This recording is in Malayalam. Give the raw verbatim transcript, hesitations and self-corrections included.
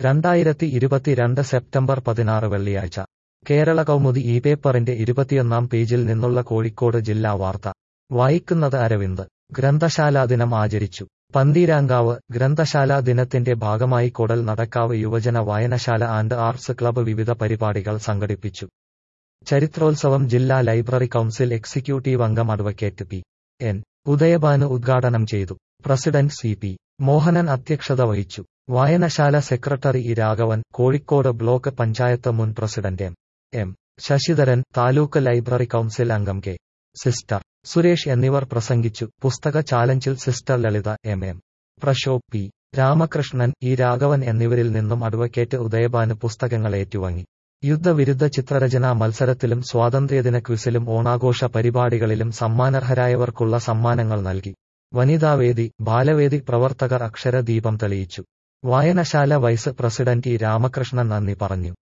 രണ്ടായിരത്തി ഇരുപത്തിരണ്ട് സെപ്റ്റംബർ പതിനാറ് വെള്ളിയാഴ്ച കേരള കൗമുദി ഈ പേപ്പറിന്റെ ഇരുപത്തിയൊന്നാം പേജിൽ നിന്നുള്ള കോഴിക്കോട് ജില്ലാ വാർത്ത വായിക്കുന്നത് അരവിന്ദ്. ഗ്രന്ഥശാലാ ദിനം ആചരിച്ചു. പന്തീരാങ്കാവ്. ഗ്രന്ഥശാലാ ദിനത്തിന്റെ ഭാഗമായി കൊടൽ നടക്കാവ് യുവജന വായനശാല ആൻഡ് ആർട്സ് ക്ലബ്ബ് വിവിധ പരിപാടികൾ സംഘടിപ്പിച്ചു. ചരിത്രോത്സവം ജില്ലാ ലൈബ്രറി കൗൺസിൽ എക്സിക്യൂട്ടീവ് അംഗം അഡ്വക്കേറ്റ് പി എൻ ഉദയഭാനു ഉദ്ഘാടനം ചെയ്തു. പ്രസിഡന്റ് സി പി മോഹനൻ അധ്യക്ഷത വഹിച്ചു. വായനശാല secretary E Raghavan, Kozhikode block panchayat മുൻ president M M Sasidharan, taluk library council അംഗം കെ സിസ്റ്റർ സുരേഷ് എന്നിവർ പ്രസംഗിച്ചു. പുസ്തക ചാലഞ്ചിൽ sister Lalitha, M M Prashobh, P Ramakrishnan, E Raghavan എന്നിവരിൽ നിന്നും അഡ്വക്കേറ്റ് ഉദയഭാനു പുസ്തകങ്ങൾ ഏറ്റുവാങ്ങി. യുദ്ധവിരുദ്ധ ചിത്രരചനാ മത്സരത്തിലും സ്വാതന്ത്ര്യദിന ക്വിസിലും ഓണാഘോഷ പരിപാടികളിലും സമ്മാനർഹരായവർക്കുള്ള സമ്മാനങ്ങൾ നൽകി. വനിതാവേദി, ബാലവേദി പ്രവർത്തകർ അക്ഷരദീപം തെളിയിച്ചു. വായനശാല വൈസ് പ്രസിഡന്റ് ഇ രാമകൃഷ്ണൻ നന്ദി പറഞ്ഞു.